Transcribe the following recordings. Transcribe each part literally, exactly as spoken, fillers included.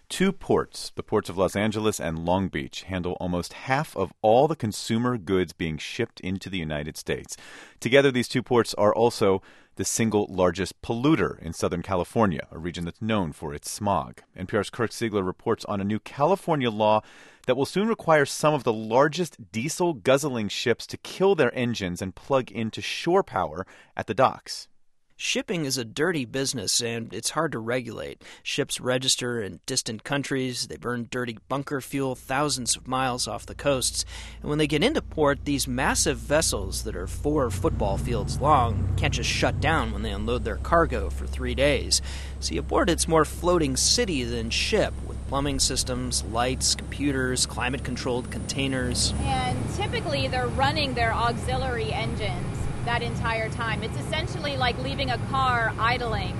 Two ports, the ports of Los Angeles and Long Beach, handle almost half of all the consumer goods being shipped into the United States. Together, these two ports are also the single largest polluter in Southern California, a region that's known for its smog. N P R's Kirk Siegler reports on a new California law that will soon require some of the largest diesel-guzzling ships to kill their engines and plug into shore power at the docks. Shipping is a dirty business, and it's hard to regulate. Ships register in distant countries, they burn dirty bunker fuel thousands of miles off the coasts, and when they get into port, these massive vessels that are four football fields long can't just shut down when they unload their cargo for three days. See, aboard it's more floating city than ship, with plumbing systems, lights, computers, climate-controlled containers. And typically they're running their auxiliary engines that entire time. It's essentially like leaving a car idling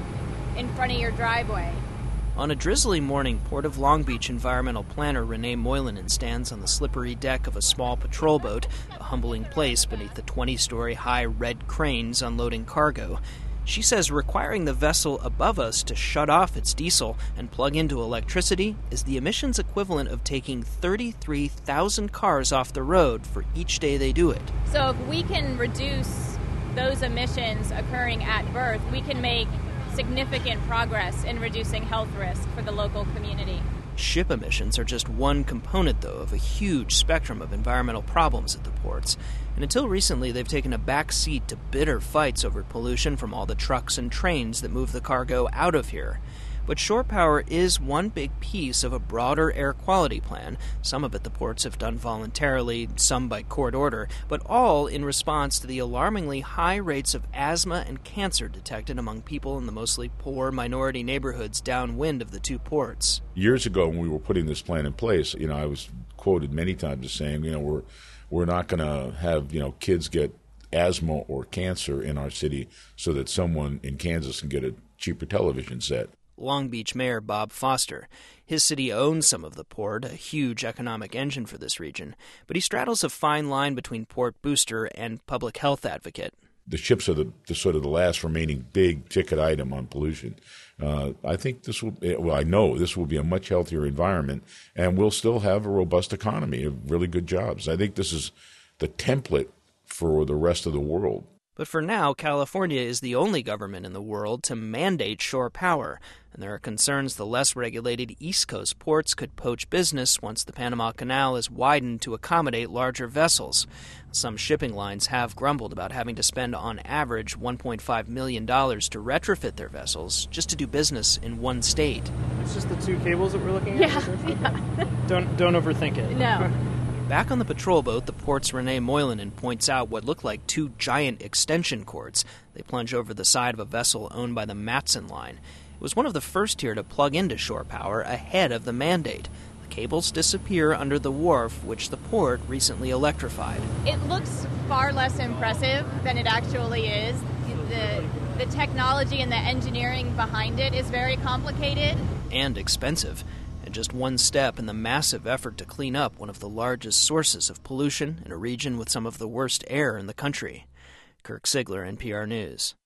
in front of your driveway. On a drizzly morning, Port of Long Beach environmental planner Renee Moylan stands on the slippery deck of a small patrol boat, a humbling place beneath the twenty-story high red cranes unloading cargo. She says requiring the vessel above us to shut off its diesel and plug into electricity is the emissions equivalent of taking thirty-three thousand cars off the road for each day they do it. So if we can reduce those emissions occurring at birth, we can make significant progress in reducing health risk for the local community. Ship emissions are just one component, though, of a huge spectrum of environmental problems at the ports. And until recently, they've taken a back seat to bitter fights over pollution from all the trucks and trains that move the cargo out of here. But shore power is one big piece of a broader air quality plan. Some of it the ports have done voluntarily, some by court order, but all in response to the alarmingly high rates of asthma and cancer detected among people in the mostly poor minority neighborhoods downwind of the two ports. Years ago, when we were putting this plan in place, you know, I was quoted many times as saying, you know, we're we're not going to have, you know, kids get asthma or cancer in our city so that someone in Kansas can get a cheaper television set. Long Beach Mayor Bob Foster. His city owns some of the port, a huge economic engine for this region, but he straddles a fine line between port booster and public health advocate. The ships are the, the sort of the last remaining big ticket item on pollution. Uh, I think this will, well, I know this will be a much healthier environment, and we'll still have a robust economy of really good jobs. I think this is the template for the rest of the world. But for now, California is the only government in the world to mandate shore power, and there are concerns the less regulated East Coast ports could poach business once the Panama Canal is widened to accommodate larger vessels. Some shipping lines have grumbled about having to spend on average one point five million dollars to retrofit their vessels just to do business in one state. It's just the two cables that we're looking at? Yeah. yeah. Don't, don't overthink it. No. Back on the patrol boat, the port's Renee Moylan points out what look like two giant extension cords. They plunge over the side of a vessel owned by the Matson Line. It was one of the first here to plug into shore power ahead of the mandate. The cables disappear under the wharf, which the port recently electrified. It looks far less impressive than it actually is. The, the technology and the engineering behind it is very complicated. And expensive. And just one step in the massive effort to clean up one of the largest sources of pollution in a region with some of the worst air in the country. Kirk Siegler, N P R News.